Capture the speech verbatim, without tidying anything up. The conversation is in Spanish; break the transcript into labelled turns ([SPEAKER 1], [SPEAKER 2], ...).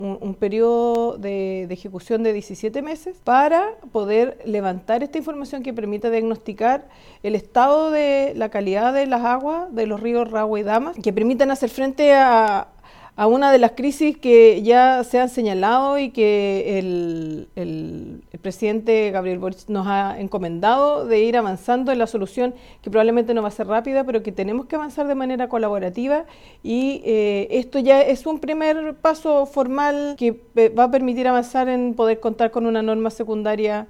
[SPEAKER 1] un, un periodo de, de ejecución de diecisiete meses para poder levantar esta información que permita diagnosticar el estado de la calidad de las aguas de los ríos Rahua y Damas, que permitan hacer frente a, a una de las crisis que ya se han señalado y que el, el, el presidente Gabriel Boric nos ha encomendado de ir avanzando en la solución, que probablemente no va a ser rápida, pero que tenemos que avanzar de manera colaborativa y eh, esto ya es un primer paso formal que va a permitir avanzar en poder contar con una norma secundaria